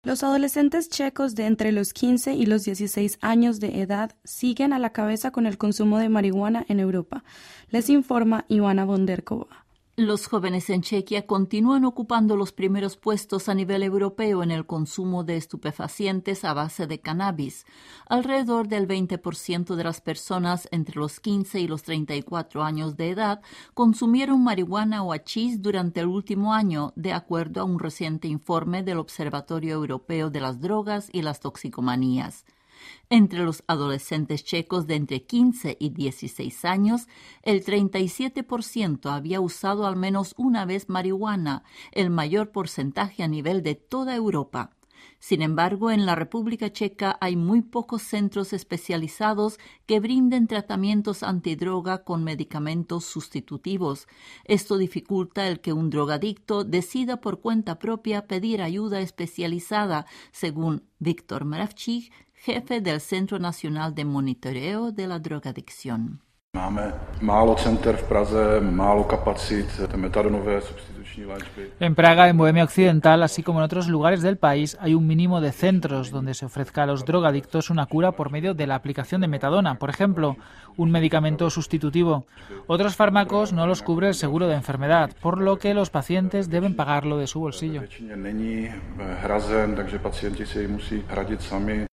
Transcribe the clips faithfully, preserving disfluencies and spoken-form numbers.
Los adolescentes checos de entre los quince y los dieciséis años de edad siguen a la cabeza con el consumo de marihuana en Europa, les informa Ivana Bonderkova. Los jóvenes en Chequia continúan ocupando los primeros puestos a nivel europeo en el consumo de estupefacientes a base de cannabis. Alrededor del veinte por ciento de las personas entre los quince y los treinta y cuatro años de edad consumieron marihuana o hachís durante el último año, de acuerdo a un reciente informe del Observatorio Europeo de las Drogas y las Toxicomanías. Entre los adolescentes checos de entre quince y dieciséis años, el treinta y siete por ciento había usado al menos una vez marihuana, el mayor porcentaje a nivel de toda Europa. Sin embargo, en la República Checa hay muy pocos centros especializados que brinden tratamientos antidroga con medicamentos sustitutivos. Esto dificulta el que un drogadicto decida por cuenta propia pedir ayuda especializada, según Viktor Mravčík, jefe del Centro Nacional de Monitoreo de la Drogadicción. Máme málo center v Praze, málo kapacit metadonové substituční léčby. En Praga, en Bohemia Occidental, así como en otros lugares del país, hay un mínimo de centros donde se ofrezca a los drogadictos una cura por medio de la aplicación de metadona, por ejemplo, un medicamento sustitutivo. Otros fármacos no los cubre el seguro de enfermedad, por lo que los pacientes deben pagarlo de su bolsillo. Není hrazen, takže pacienti si jej musí hradit sami.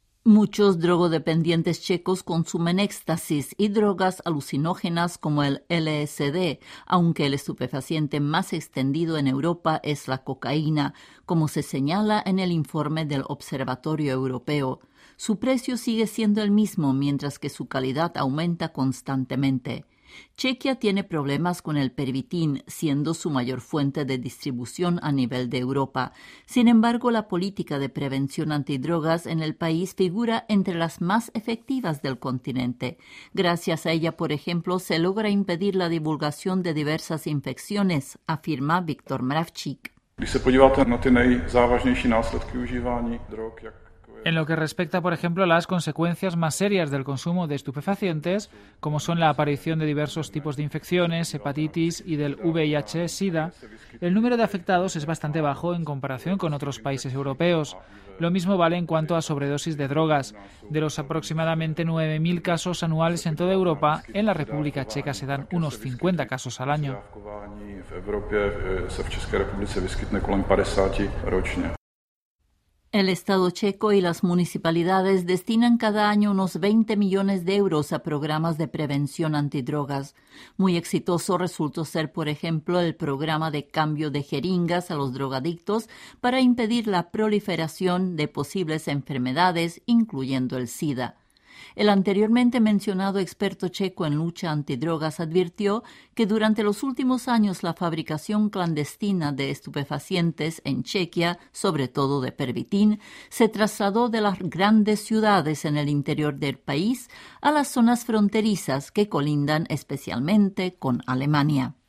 Muchos drogodependientes checos consumen éxtasis y drogas alucinógenas como el L S D, aunque el estupefaciente más extendido en Europa es la cocaína, como se señala en el informe del Observatorio Europeo. Su precio sigue siendo el mismo, mientras que su calidad aumenta constantemente. Chequia tiene problemas con el pervitin, siendo su mayor fuente de distribución a nivel de Europa. Sin embargo, la política de prevención antidrogas en el país figura entre las más efectivas del continente. Gracias a ella, por ejemplo, se logra impedir la divulgación de diversas infecciones, afirma Viktor Mravčík. Když se podíváte na ty nejzávažnější následky užívání drog, jak En lo que respecta, por ejemplo, a las consecuencias más serias del consumo de estupefacientes, como son la aparición de diversos tipos de infecciones, hepatitis y del V I H SIDA, el número de afectados es bastante bajo en comparación con otros países europeos. Lo mismo vale en cuanto a sobredosis de drogas. De los aproximadamente nueve mil casos anuales en toda Europa, en la República Checa se dan unos cincuenta casos al año. v Evropě se v České republice vyskytne kolem padesáti ročně. El Estado checo y las municipalidades destinan cada año unos veinte millones de euros a programas de prevención antidrogas. Muy exitoso resultó ser, por ejemplo, el programa de cambio de jeringas a los drogadictos para impedir la proliferación de posibles enfermedades, incluyendo el SIDA. El anteriormente mencionado experto checo en lucha antidrogas advirtió que durante los últimos años la fabricación clandestina de estupefacientes en Chequia, sobre todo de pervitin, se trasladó de las grandes ciudades en el interior del país a las zonas fronterizas que colindan especialmente con Alemania.